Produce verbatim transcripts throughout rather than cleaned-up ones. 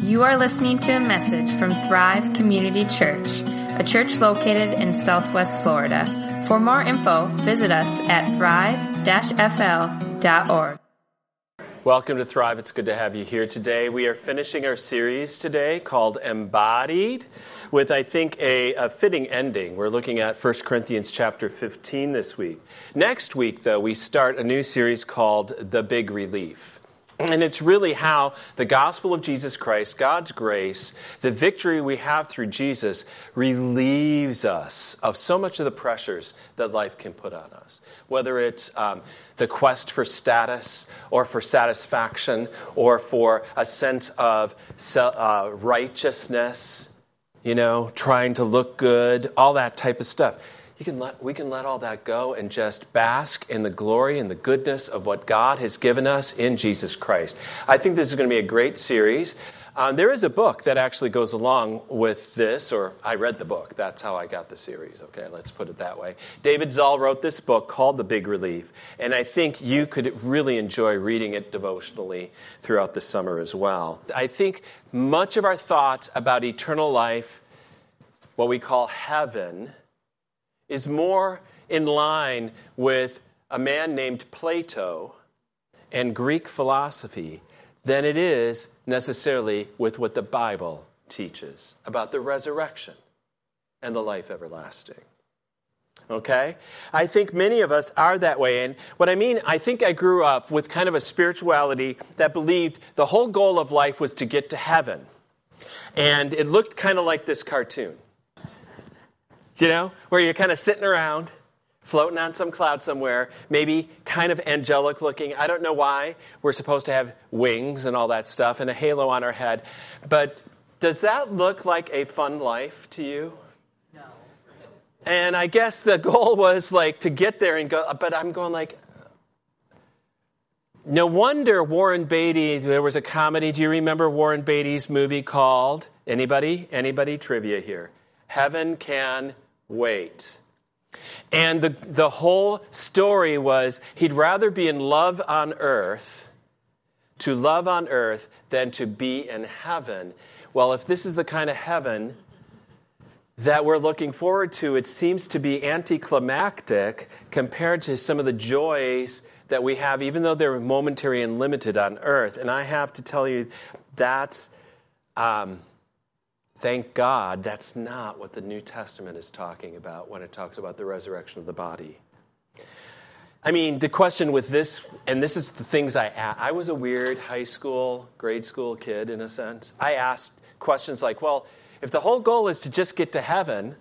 You are listening to a message from Thrive Community Church, a church located in Southwest Florida. For more info, visit us at thrive dash f l dot org. Welcome to Thrive. It's good to have you here today. We are finishing our series today called Embodied with, I think, a, a fitting ending. We're looking at First Corinthians chapter fifteen this week. Next week, though, we start a new series called The Big Relief. And it's really how the gospel of Jesus Christ, God's grace, the victory we have through Jesus, relieves us of so much of the pressures that life can put on us. Whether it's um, the quest for status or for satisfaction or for a sense of uh, righteousness, you know, trying to look good, all that type of stuff. You can let, we can let all that go and just bask in the glory and the goodness of what God has given us in Jesus Christ. I think this is going to be a great series. Um, there is a book that actually goes along with this, or I read the book. That's how I got the series. Okay, let's put it that way. David Zoll wrote this book called The Big Relief, and I think you could really enjoy reading it devotionally throughout the summer as well. I think much of our thoughts about eternal life, what we call heaven, is more in line with a man named Plato and Greek philosophy than it is necessarily with what the Bible teaches about the resurrection and the life everlasting. Okay? I think many of us are that way. And what I mean, I think I grew up with kind of a spirituality that believed the whole goal of life was to get to heaven. And it looked kind of like this cartoon. You know, where you're kind of sitting around, floating on some cloud somewhere, maybe kind of angelic looking. I don't know why we're supposed to have wings and all that stuff and a halo on our head. But does that look like a fun life to you? No. And I guess the goal was like to get there and go, but I'm going like, no wonder Warren Beatty, there was a comedy. Do you remember Warren Beatty's movie called, anybody? Anybody? Trivia here. Heaven Can Wait. And the the whole story was he'd rather be in love on earth, to love on earth, than to be in heaven. Well, if this is the kind of heaven that we're looking forward to, it seems to be anticlimactic compared to some of the joys that we have, even though they're momentary and limited on earth. And I have to tell you, that's... Um, Thank God that's not what the New Testament is talking about when it talks about the resurrection of the body. I mean, the question with this, and this is the things I asked. I was a weird high school, grade school kid in a sense. I asked questions like, well, if the whole goal is to just get to heaven,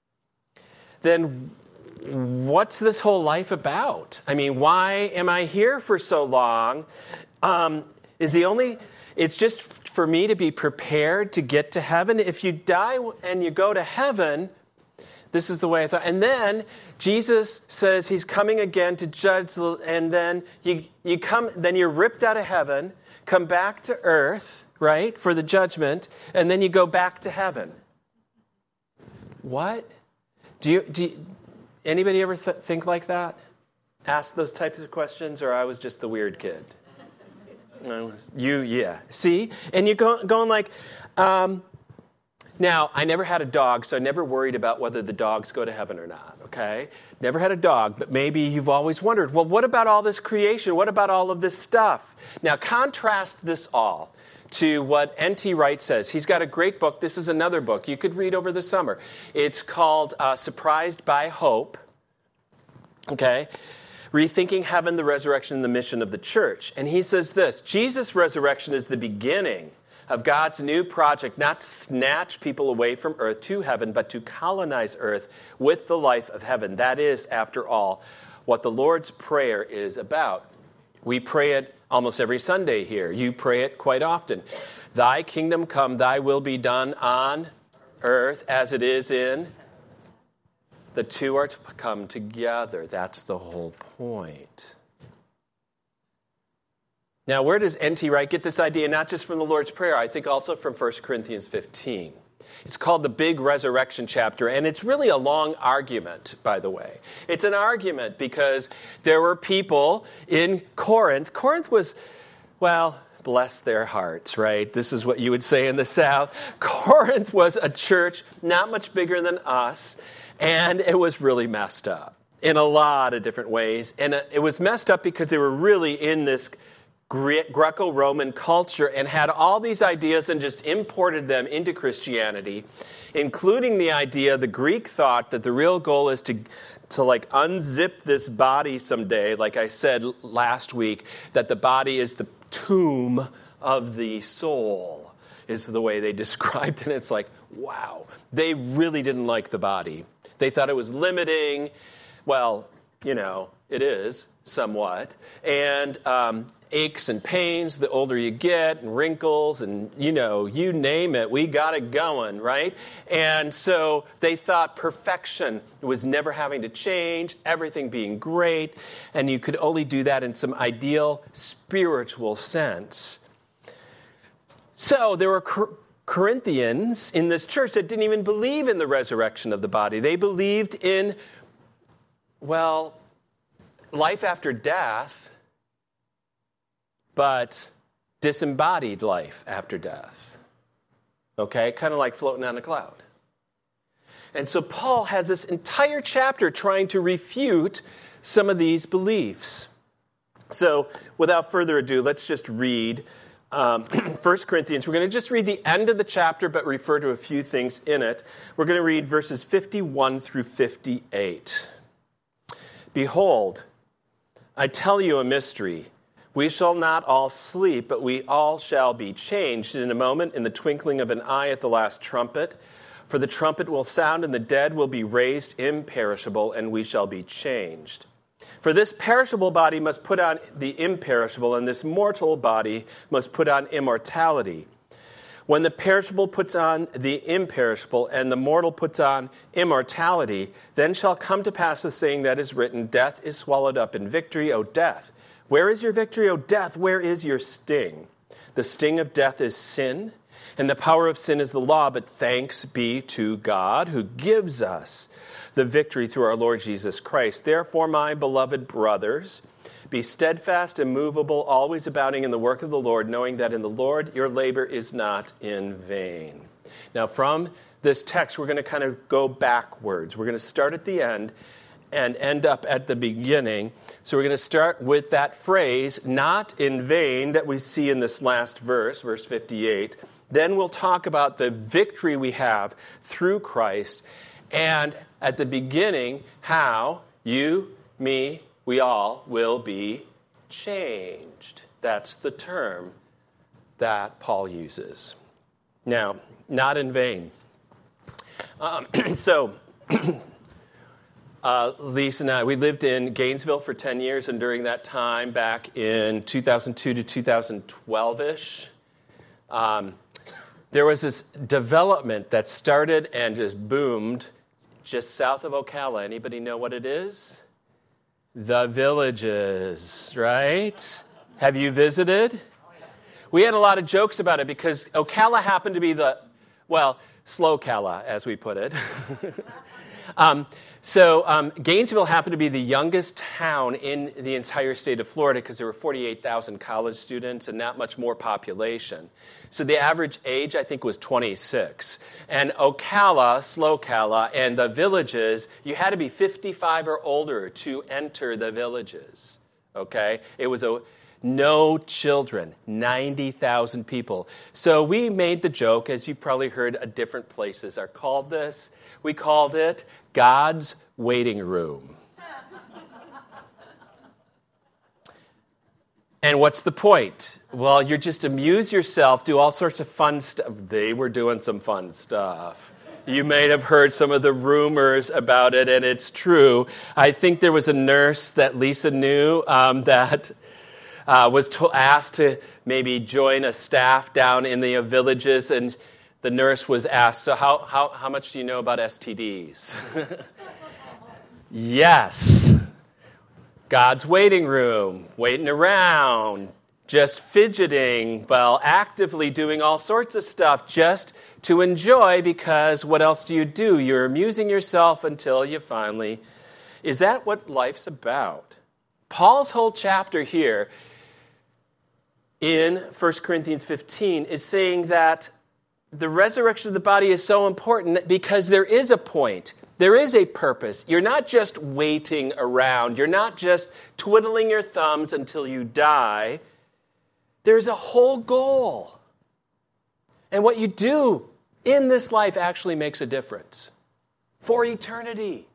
then what's this whole life about? I mean, why am I here for so long? Um, is the only, it's just for me to be prepared to get to heaven. If you die and you go to heaven, this is the way I thought. And then Jesus says he's coming again to judge, and then you you come, then you're ripped out of heaven, come back to earth, right, for the judgment, and then you go back to heaven. What? Do you do you, anybody ever th- think like that? Ask those types of questions, or I was just the weird kid? You, yeah. See? And you're go, going like, um, now, I never had a dog, so I never worried about whether the dogs go to heaven or not, okay? Never had a dog, but maybe you've always wondered, well, what about all this creation? What about all of this stuff? Now, contrast this all to what N T Wright says. He's got a great book. This is another book you could read over the summer. It's called uh, Surprised by Hope, okay? Rethinking Heaven, the Resurrection, and the Mission of the Church. And he says this, Jesus' resurrection is the beginning of God's new project, not to snatch people away from earth to heaven, but to colonize earth with the life of heaven. That is, after all, what the Lord's Prayer is about. We pray it almost every Sunday here. You pray it quite often. Thy kingdom come, thy will be done on earth as it is in. The two are to come together. That's the whole point. Now, where does N T Wright get this idea? Not just from the Lord's Prayer, I think also from First Corinthians fifteen. It's called the Big Resurrection Chapter, and it's really a long argument, by the way. It's an argument because there were people in Corinth. Corinth was, well, bless their hearts, right? This is what you would say in the South. Corinth was a church not much bigger than us, and it was really messed up in a lot of different ways. And it was messed up because they were really in this Gre- Greco-Roman culture and had all these ideas and just imported them into Christianity, including the idea, the Greek thought that the real goal is to to like unzip this body someday, like I said last week, that the body is the tomb of the soul, is the way they described it. It's like, wow. They really didn't like the body. They thought it was limiting. Well, you know, it is somewhat. And um, aches and pains the older you get, and wrinkles, and, you know, you name it, we got it going, right? And so they thought perfection was never having to change, everything being great, and you could only do that in some ideal spiritual sense. So there were Cor- Corinthians in this church that didn't even believe in the resurrection of the body. They believed in, well, life after death, but disembodied life after death. Okay? Kind of like floating on a cloud. And so Paul has this entire chapter trying to refute some of these beliefs. So without further ado, let's just read um, First Corinthians. We're going to just read the end of the chapter, but refer to a few things in it. We're going to read verses fifty-one through fifty-eight. Behold, I tell you a mystery. We shall not all sleep, but we all shall be changed in a moment, in the twinkling of an eye at the last trumpet. For the trumpet will sound, and the dead will be raised imperishable, and we shall be changed. For this perishable body must put on the imperishable, and this mortal body must put on immortality. When the perishable puts on the imperishable, and the mortal puts on immortality, then shall come to pass the saying that is written, Death is swallowed up in victory, O death. Where is your victory, O death? Where is your sting? The sting of death is sin, and the power of sin is the law, but thanks be to God who gives us the victory through our Lord Jesus Christ. Therefore, my beloved brothers, be steadfast, immovable, always abounding in the work of the Lord, knowing that in the Lord your labor is not in vain. Now, from this text, we're going to kind of go backwards. We're going to start at the end and end up at the beginning. So we're going to start with that phrase, not in vain, that we see in this last verse, verse fifty-eight. Then we'll talk about the victory we have through Christ. And at the beginning, how you, me, we all will be changed. That's the term that Paul uses. Now, not in vain. Um, so... Uh, Lisa and I, we lived in Gainesville for ten years, and during that time, back in two thousand two to two thousand twelve-ish, um, there was this development that started and just boomed just south of Ocala. Anybody know what it is? The Villages, right? Have you visited? We had a lot of jokes about it because Ocala happened to be the, well, slow Cala, as we put it. um, So um, Gainesville happened to be the youngest town in the entire state of Florida because there were forty-eight thousand college students and not much more population. So the average age, I think, was twenty-six. And Ocala, Slow Cala, and the Villages, you had to be fifty-five or older to enter the Villages. Okay? It was a no children, ninety thousand people. So we made the joke, as you've probably heard, uh, different places are called this. We called it God's waiting room. And what's the point? Well, you just amuse yourself, do all sorts of fun stuff. They were doing some fun stuff. You may have heard some of the rumors about it, and it's true. I think there was a nurse that Lisa knew um, that uh, was to- asked to maybe join a staff down in the Villages, and the nurse was asked, so how, how, how much do you know about S T Ds? Yes. God's waiting room, waiting around, just fidgeting, well, actively doing all sorts of stuff just to enjoy, because what else do you do? You're amusing yourself until you finally... Is that what life's about? Is that what life's about? Paul's whole chapter here in First Corinthians fifteen is saying that the resurrection of the body is so important because there is a point. There is a purpose. You're not just waiting around. You're not just twiddling your thumbs until you die. There's a whole goal. And what you do in this life actually makes a difference for eternity.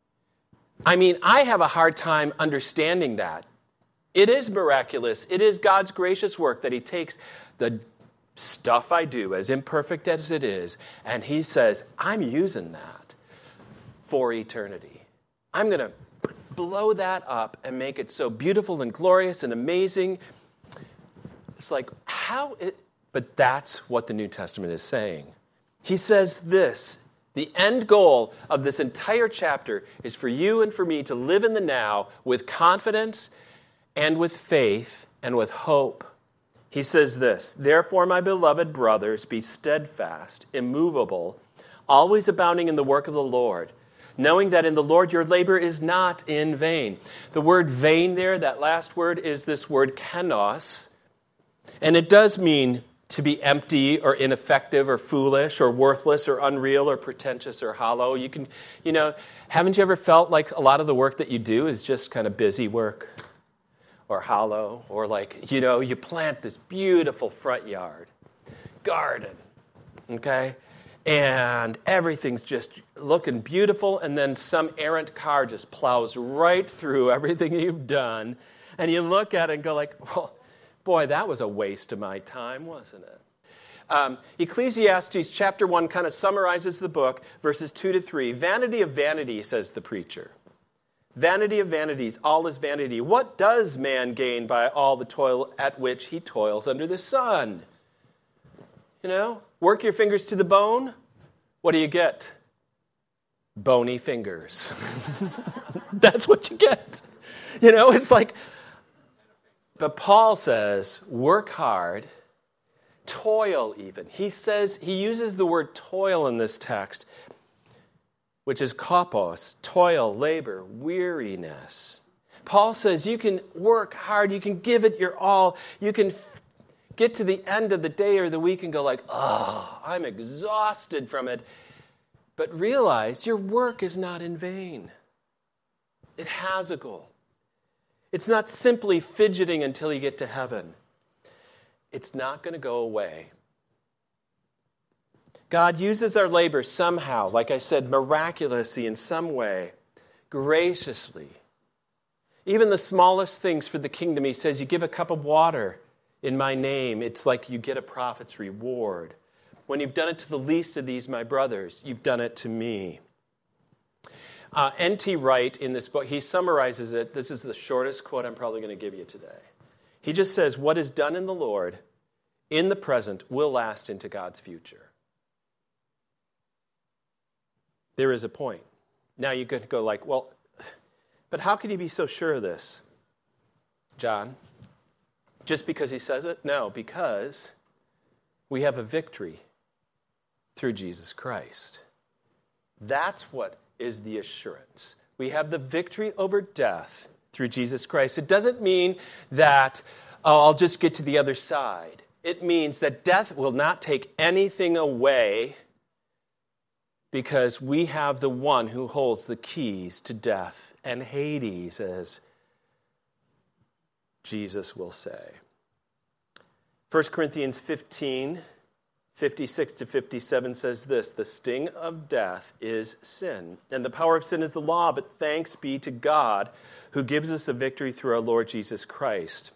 I mean, I have a hard time understanding that. It is miraculous. It is God's gracious work that he takes the stuff I do, as imperfect as it is, and he says, I'm using that for eternity. I'm going to blow that up and make it so beautiful and glorious and amazing. It's like, how it, but that's what the New Testament is saying. He says this, the end goal of this entire chapter is for you and for me to live in the now with confidence and with faith and with hope. He says this, therefore, my beloved brothers, be steadfast, immovable, always abounding in the work of the Lord, knowing that in the Lord your labor is not in vain. The word vain there, that last word, is this word kenos, and it does mean to be empty or ineffective or foolish or worthless or unreal or pretentious or hollow. You can, you know, haven't you ever felt like a lot of the work that you do is just kind of busy work? Or hollow, or like, you know, you plant this beautiful front yard, garden, okay? And everything's just looking beautiful, and then some errant car just plows right through everything you've done, and you look at it and go like, well, boy, that was a waste of my time, wasn't it? Um, Ecclesiastes chapter one kind of summarizes the book, verses two to three. Vanity of vanity, says the preacher. Vanity of vanities, all is vanity. What does man gain by all the toil at which he toils under the sun? You know, work your fingers to the bone. What do you get? Bony fingers. That's what you get. You know, it's like, but Paul says, work hard, toil even. He says, he uses the word toil in this text, which is kopos, toil, labor, weariness. Paul says you can work hard, you can give it your all, you can get to the end of the day or the week and go like, oh, I'm exhausted from it. But realize your work is not in vain. It has a goal. It's not simply fidgeting until you get to heaven. It's not going to go away. God uses our labor somehow, like I said, miraculously in some way, graciously. Even the smallest things for the kingdom, he says, you give a cup of water in my name, it's like you get a prophet's reward. When you've done it to the least of these, my brothers, you've done it to me. Uh, N T Wright, in this book, he summarizes it. This is the shortest quote I'm probably going to give you today. He just says, what is done in the Lord, in the present, will last into God's future. There is a point. Now you could go like, well, but how can you be so sure of this, John? Just because he says it? No, because we have a victory through Jesus Christ. That's what is the assurance. We have the victory over death through Jesus Christ. It doesn't mean that oh, I'll just get to the other side. It means that death will not take anything away because we have the one who holds the keys to death and Hades, as Jesus will say. First Corinthians fifteen, fifty-six to fifty-seven says this, the sting of death is sin, and the power of sin is the law, but thanks be to God who gives us the victory through our Lord Jesus Christ.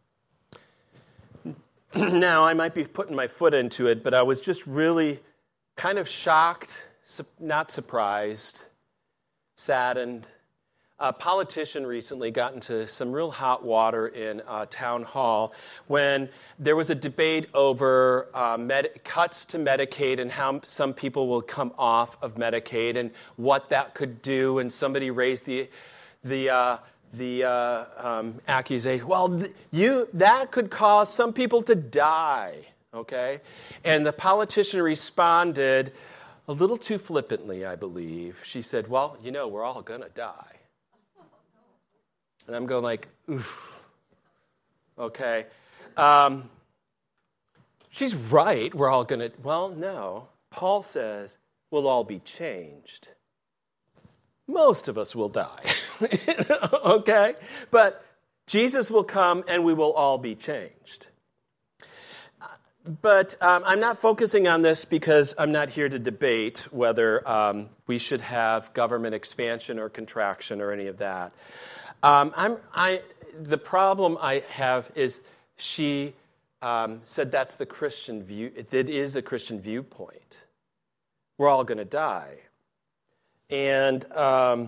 Now, I might be putting my foot into it, but I was just really kind of shocked, not surprised, saddened. A politician recently got into some real hot water in a town hall when there was a debate over uh, med- cuts to Medicaid and how some people will come off of Medicaid and what that could do. And somebody raised the the uh, the uh, um, accusation. Well, th- you that could cause some people to die. Okay, and the politician responded a little too flippantly, I believe. She said, "Well, you know, we're all gonna die." And I'm going like, oof, okay. um, she's right. We're all going to, well, no. Paul says we'll all be changed. Most of us will die, okay? But Jesus will come and we will all be changed. But um, I'm not focusing on this because I'm not here to debate whether um, we should have government expansion or contraction or any of that. Um, I'm, I, the problem I have is she um, said that's the Christian view. It is a Christian viewpoint. We're all going to die. And um,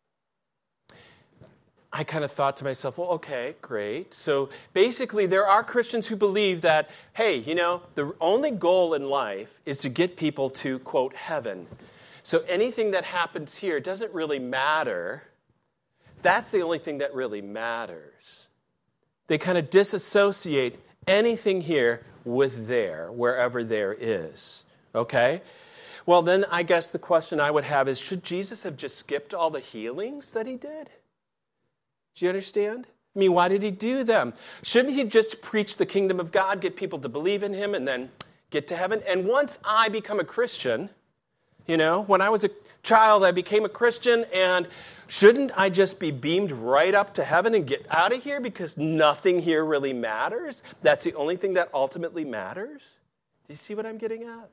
I kind of thought to myself, well, okay, great. So basically, there are Christians who believe that, hey, you know, the only goal in life is to get people to, quote, heaven. So anything that happens here doesn't really matter. That's the only thing that really matters. They kind of disassociate anything here with there, wherever there is. Okay? Well, then I guess the question I would have is, should Jesus have just skipped all the healings that he did? Do you understand? I mean, why did he do them? Shouldn't he just preach the kingdom of God, get people to believe in him, and then get to heaven? And once I become a Christian, you know, when I was a child, I became a Christian, and shouldn't I just be beamed right up to heaven and get out of here because nothing here really matters? That's the only thing that ultimately matters? Do you see what I'm getting at?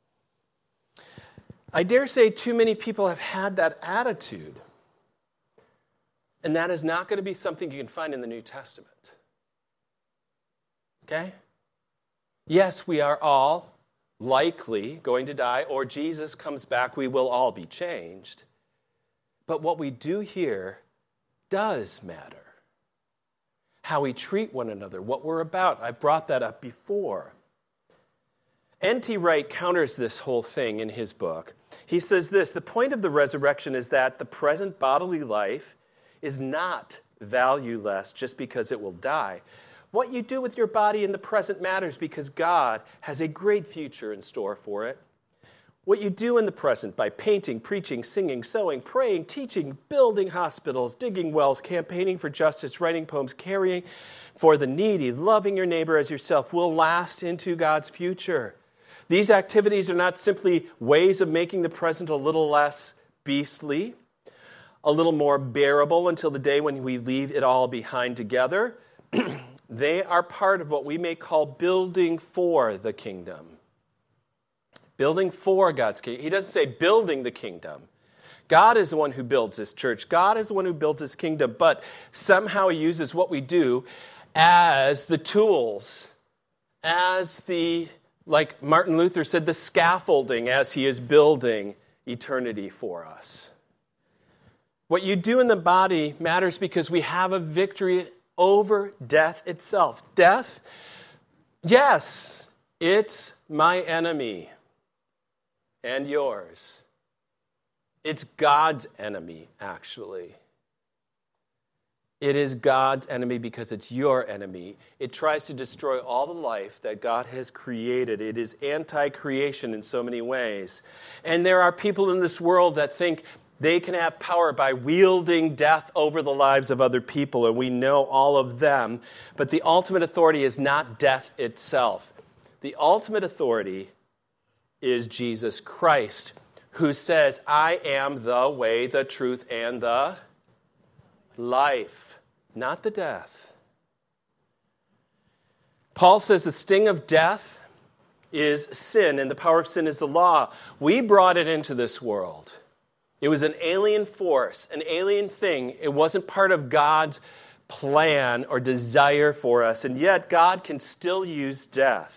I dare say too many people have had that attitude. And that is not going to be something you can find in the New Testament. Okay? Yes, we are all likely going to die, or Jesus comes back, we will all be changed. But what we do here does matter. How we treat one another, what we're about. I brought that up before. N T Wright counters this whole thing in his book. He says this, the point of the resurrection is that the present bodily life is not valueless just because it will die. What you do with your body in the present matters because God has a great future in store for it. What you do in the present by painting, preaching, singing, sewing, praying, teaching, building hospitals, digging wells, campaigning for justice, writing poems, caring for the needy, loving your neighbor as yourself will last into God's future. These activities are not simply ways of making the present a little less beastly, a little more bearable until the day when we leave it all behind together. They are part of what we may call building for the kingdom. Building for God's kingdom. He doesn't say building the kingdom. God is the one who builds this church. God is the one who builds his kingdom, but somehow he uses what we do as the tools, as the, like Martin Luther said, the scaffolding as he is building eternity for us. What you do in the body matters because we have a victory over death itself. Death, yes, it's my enemy and yours. It's God's enemy, actually. It is God's enemy because it's your enemy. It tries to destroy all the life that God has created. It is anti-creation in so many ways. And there are people in this world that think they can have power by wielding death over the lives of other people, and we know all of them. But the ultimate authority is not death itself. The ultimate authority is Jesus Christ, who says, I am the way, the truth, and the life, not the death. Paul says the sting of death is sin, and the power of sin is the law. We brought it into this world. It was an alien force, an alien thing. It wasn't part of God's plan or desire for us, and yet God can still use death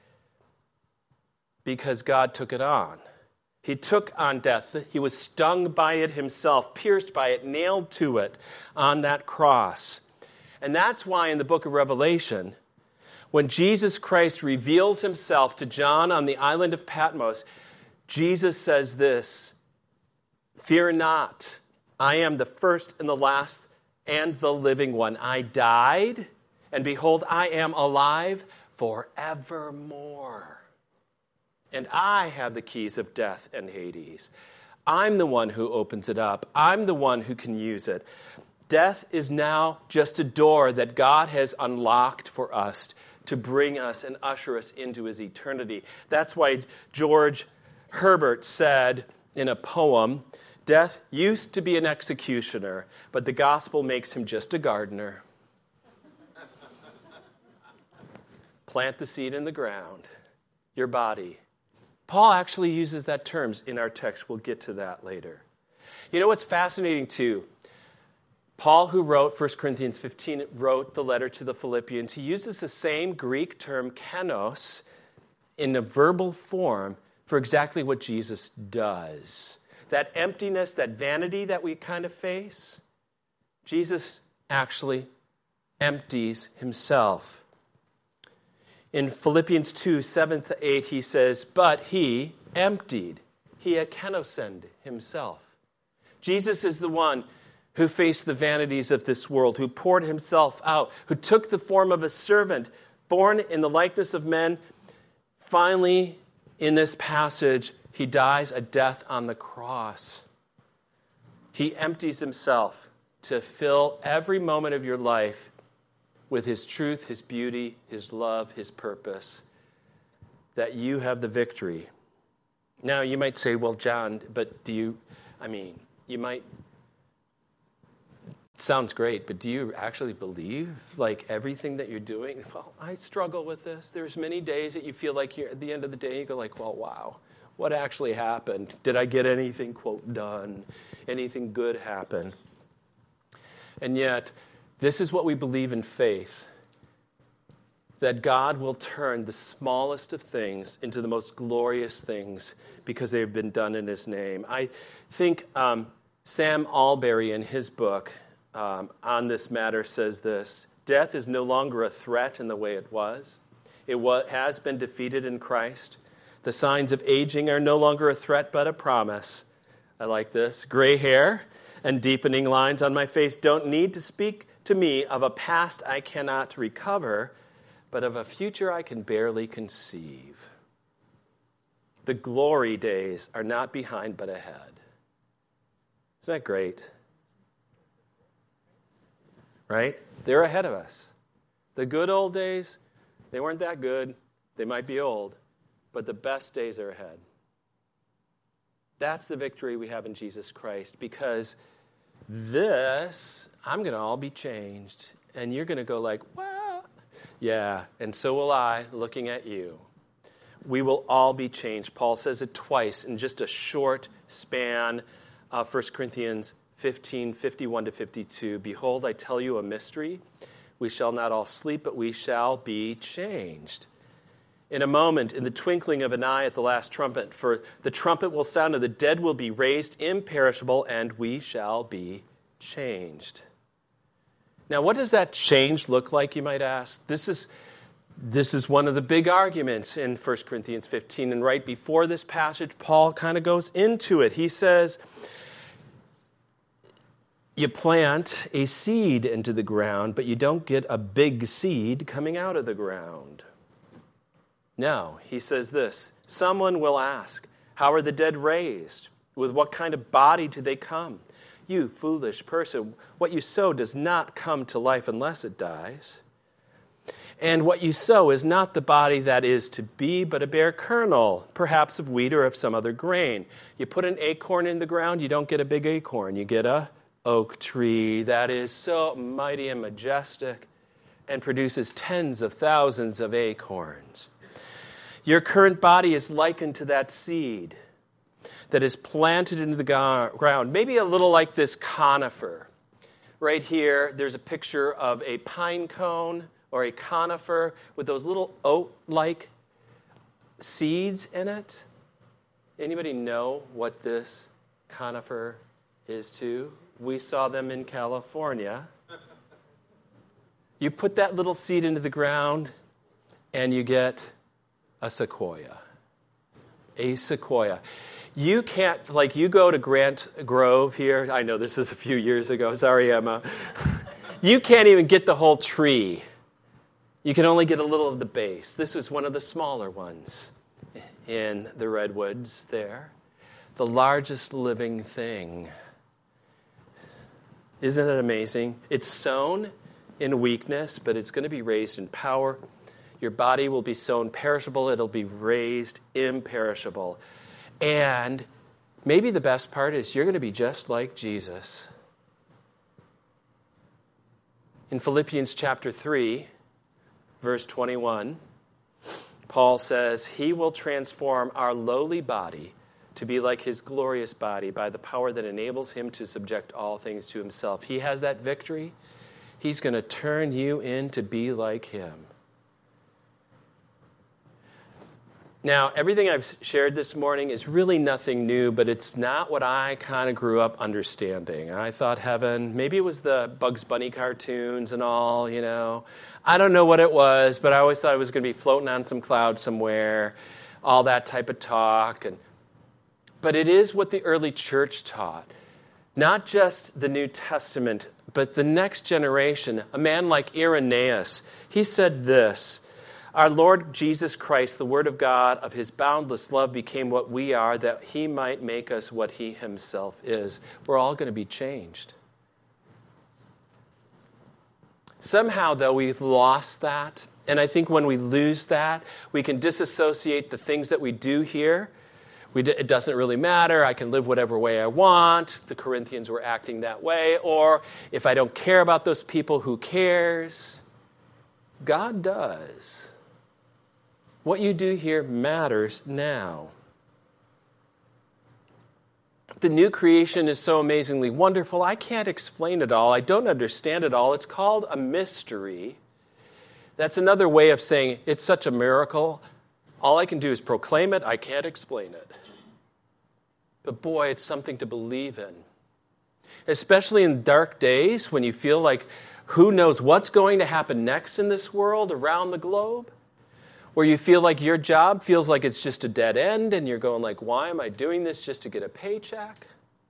because God took it on. He took on death. He was stung by it himself, pierced by it, nailed to it on that cross. And that's why in the book of Revelation, when Jesus Christ reveals himself to John on the island of Patmos, Jesus says this, fear not, I am the first and the last and the living one. I died, and behold, I am alive forevermore. And I have the keys of death and Hades. I'm the one who opens it up. I'm the one who can use it. Death is now just a door that God has unlocked for us to bring us and usher us into his eternity. That's why George Herbert said in a poem, death used to be an executioner, but the gospel makes him just a gardener. Plant the seed in the ground, your body. Paul actually uses that term in our text. We'll get to that later. You know what's fascinating too? Paul, who wrote First Corinthians fifteen, wrote the letter to the Philippians. He uses the same Greek term, kenos, in a verbal form for exactly what Jesus does. That emptiness, that vanity that we kind of face, Jesus actually empties himself. In Philippians two, seven to eight, he says, but he emptied, he ekenosened himself. Jesus is the one who faced the vanities of this world, who poured himself out, who took the form of a servant, born in the likeness of men. Finally, in this passage, he dies a death on the cross. He empties himself to fill every moment of your life with his truth, his beauty, his love, his purpose, that you have the victory. Now, you might say, well, John, but do you, I mean, you might, sounds great, but do you actually believe, like, everything that you're doing? Well, I struggle with this. There's many days that you feel like you're, at the end of the day, you go like, well, wow, what actually happened? Did I get anything, quote, done? Anything good happen? And yet, this is what we believe in faith, that God will turn the smallest of things into the most glorious things because they've been done in his name. I think um, Sam Allberry in his book um, on this matter says this: death is no longer a threat in the way it was. It wa- has been defeated in Christ. The signs of aging are no longer a threat but a promise. I like this. Gray hair and deepening lines on my face don't need to speak to me of a past I cannot recover, but of a future I can barely conceive. The glory days are not behind but ahead. Isn't that great? Right? They're ahead of us. The good old days, they weren't that good. They might be old, but the best days are ahead. That's the victory we have in Jesus Christ, because this, I'm going to all be changed. And you're going to go like, what? Yeah, and so will I, looking at you. We will all be changed. Paul says it twice in just a short span of First Corinthians fifteen, fifty-one to fifty-two. Behold, I tell you a mystery. We shall not all sleep, but we shall be changed. In a moment, in the twinkling of an eye at the last trumpet, for the trumpet will sound and the dead will be raised imperishable, and we shall be changed. Now, what does that change look like, you might ask? This is, this is one of the big arguments in First Corinthians fifteen, and right before this passage, Paul kind of goes into it. He says, you plant a seed into the ground, but you don't get a big seed coming out of the ground. No, he says this: someone will ask, how are the dead raised? With what kind of body do they come? You foolish person, what you sow does not come to life unless it dies. And what you sow is not the body that is to be, but a bare kernel, perhaps of wheat or of some other grain. You put an acorn in the ground, you don't get a big acorn. You get a oak tree that is so mighty and majestic and produces tens of thousands of acorns. Your current body is likened to that seed that is planted into the ground, maybe a little like this conifer. Right here, there's a picture of a pine cone or a conifer with those little oat-like seeds in it. Anybody know what this conifer is to? We saw them in California. You put that little seed into the ground and you get a sequoia. A sequoia. You can't, like, you go to Grant Grove here. I know this is a few years ago. Sorry, Emma. You can't even get the whole tree. You can only get a little of the base. This is one of the smaller ones in the redwoods there. The largest living thing. Isn't it amazing? It's sown in weakness, but it's going to be raised in power. Your body will be sown perishable. It'll be raised imperishable. And maybe the best part is you're going to be just like Jesus. In Philippians chapter three, verse twenty-one, Paul says, He will transform our lowly body to be like His glorious body by the power that enables Him to subject all things to Himself. He has that victory. He's going to turn you in to be like Him. Now, everything I've shared this morning is really nothing new, but it's not what I kind of grew up understanding. I thought heaven, maybe it was the Bugs Bunny cartoons and all, you know. I don't know what it was, but I always thought it was going to be floating on some cloud somewhere, all that type of talk. And But it is what the early church taught. Not just the New Testament, but the next generation. A man like Irenaeus, he said this, Our Lord Jesus Christ, the Word of God, of His boundless love, became what we are, that He might make us what He Himself is. We're all going to be changed. Somehow, though, we've lost that. And I think when we lose that, we can disassociate the things that we do here. We d- it doesn't really matter. I can live whatever way I want. The Corinthians were acting that way. Or if I don't care about those people, who cares? God does. What you do here matters now. The new creation is so amazingly wonderful. I can't explain it all. I don't understand it all. It's called a mystery. That's another way of saying it's such a miracle. All I can do is proclaim it. I can't explain it. But boy, it's something to believe in. Especially in dark days when you feel like who knows what's going to happen next in this world around the globe. Where you feel like your job feels like it's just a dead end and you're going like, why am I doing this just to get a paycheck?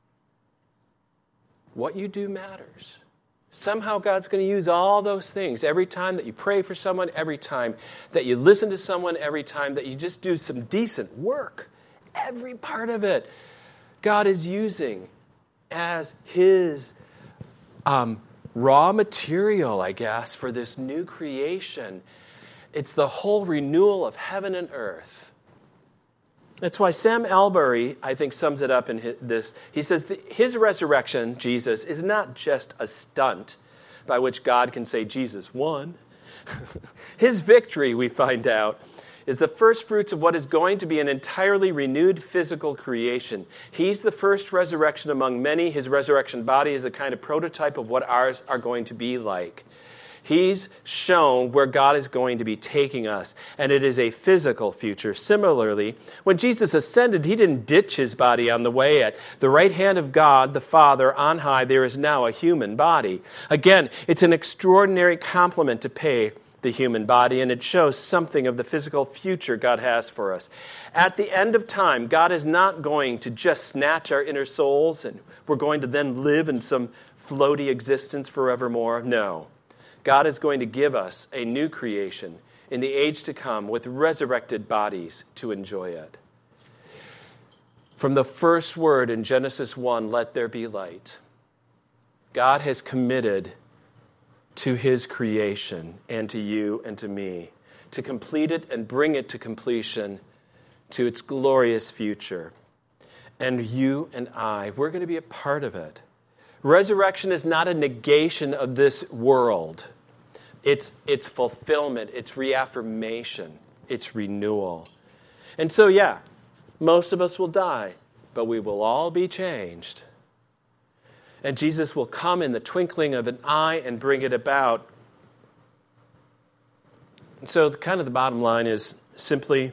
What you do matters. Somehow God's going to use all those things. Every time that you pray for someone, every time that you listen to someone, every time that you just do some decent work, every part of it, God is using as His um, raw material, I guess, for this new creation. It's the whole renewal of heaven and earth. That's why Sam Allberry, I think, sums it up in his, this. He says that His resurrection, Jesus, is not just a stunt by which God can say Jesus won. His victory, we find out, is the first fruits of what is going to be an entirely renewed physical creation. He's the first resurrection among many. His resurrection body is a kind of prototype of what ours are going to be like. He's shown where God is going to be taking us, and it is a physical future. Similarly, when Jesus ascended, He didn't ditch His body on the way. At the right hand of God, the Father, on high, there is now a human body. Again, it's an extraordinary compliment to pay the human body, and it shows something of the physical future God has for us. At the end of time, God is not going to just snatch our inner souls, and we're going to then live in some floaty existence forevermore. No. God is going to give us a new creation in the age to come with resurrected bodies to enjoy it. From the first word in Genesis one, let there be light, God has committed to His creation and to you and to me to complete it and bring it to completion to its glorious future. And you and I, we're going to be a part of it. Resurrection is not a negation of this world. It's, it's fulfillment, it's reaffirmation, it's renewal. And so, yeah, most of us will die, but we will all be changed. And Jesus will come in the twinkling of an eye and bring it about. And so, the, kind of the bottom line is simply,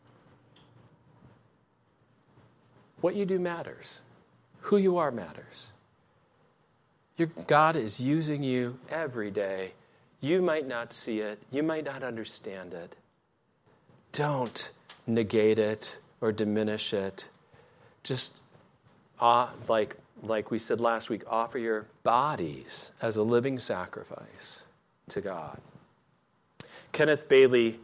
what you do matters. Who you are matters. Your God is using you every day. You might not see it. You might not understand it. Don't negate it or diminish it. Just, uh, like, like we said last week, offer your bodies as a living sacrifice to God. Kenneth Bailey,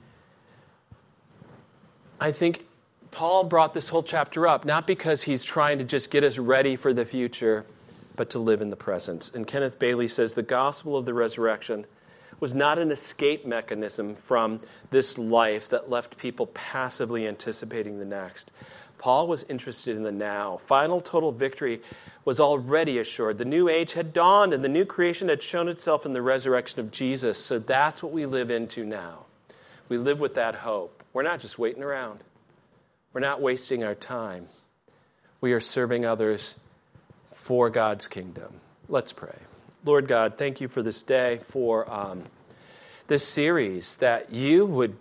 I think Paul brought this whole chapter up, not because he's trying to just get us ready for the future, but to live in the present. And Kenneth Bailey says, the gospel of the resurrection was not an escape mechanism from this life that left people passively anticipating the next. Paul was interested in the now. Final total victory was already assured. The new age had dawned, and the new creation had shown itself in the resurrection of Jesus. So that's what we live into now. We live with that hope. We're not just waiting around. We're not wasting our time. We are serving others for God's kingdom. Let's pray. Lord God, thank you for this day, for um, this series, that you would,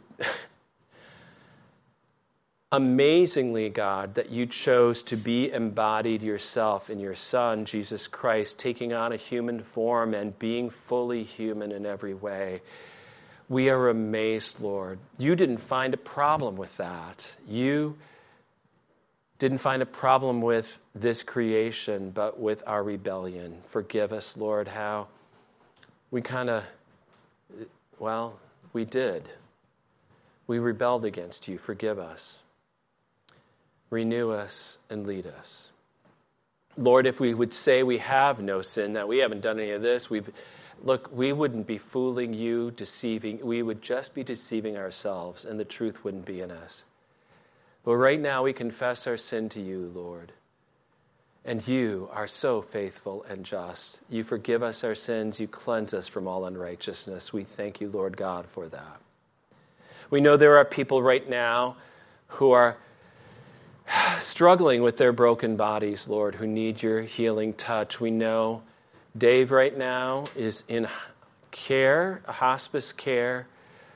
amazingly, God, that you chose to be embodied yourself in your Son, Jesus Christ, taking on a human form and being fully human in every way. We are amazed, Lord. You didn't find a problem with that. You didn't find a problem with this creation, but with our rebellion. Forgive us, Lord, how we kind of, well, we did. We rebelled against you. Forgive us. Renew us and lead us. Lord, if we would say we have no sin, that we haven't done any of this, we've look, we wouldn't be fooling you, deceiving. We would just be deceiving ourselves, and the truth wouldn't be in us. But right now we confess our sin to you, Lord. And you are so faithful and just. You forgive us our sins. You cleanse us from all unrighteousness. We thank you, Lord God, for that. We know there are people right now who are struggling with their broken bodies, Lord, who need your healing touch. We know Dave right now is in care, hospice care,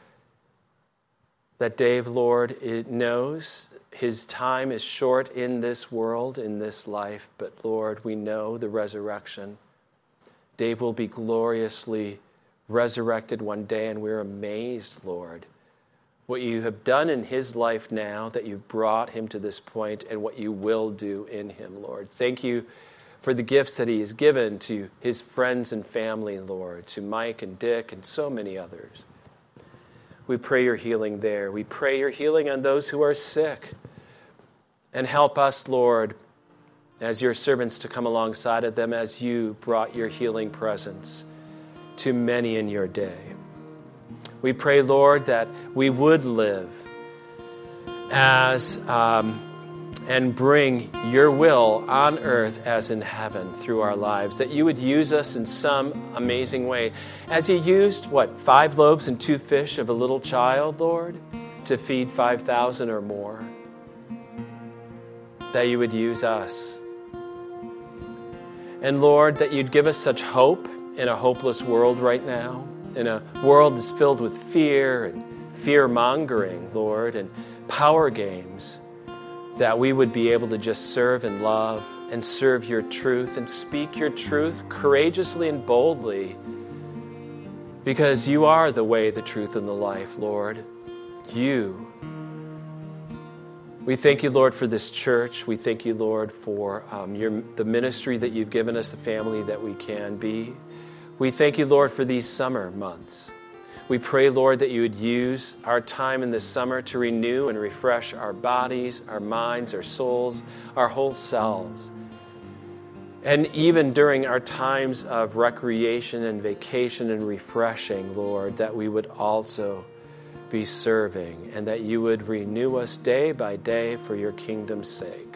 that Dave, Lord, it knows his time is short in this world, in this life, but Lord, we know the resurrection. Dave will be gloriously resurrected one day, and we're amazed, Lord, what you have done in his life now, that you've brought him to this point, and what you will do in him, Lord. Thank you for the gifts that he has given to his friends and family, Lord, to Mike and Dick and so many others. We pray your healing there. We pray your healing on those who are sick. And help us, Lord, as your servants, to come alongside of them as you brought your healing presence to many in your day. We pray, Lord, that we would live as um, and bring your will on earth as in heaven through our lives, that you would use us in some amazing way. As you used, what, five loaves and two fish of a little child, Lord, to feed five thousand or more, that you would use us. And Lord, that you'd give us such hope in a hopeless world right now, in a world that's filled with fear and fear-mongering, Lord, and power games, that we would be able to just serve and love and serve your truth and speak your truth courageously and boldly, because you are the way, the truth, and the life, Lord. You. We thank you, Lord, for this church. We thank you, Lord, for um, your, the ministry that you've given us, the family that we can be. We thank you, Lord, for these summer months. We pray, Lord, that you would use our time in this summer to renew and refresh our bodies, our minds, our souls, our whole selves. And even during our times of recreation and vacation and refreshing, Lord, that we would also be serving, and that you would renew us day by day for your kingdom's sake.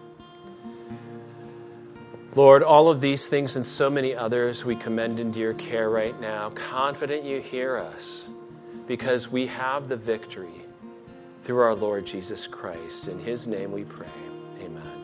Lord, all of these things and so many others we commend into your care right now, confident you hear us, because we have the victory through our Lord Jesus Christ. In his name we pray. Amen.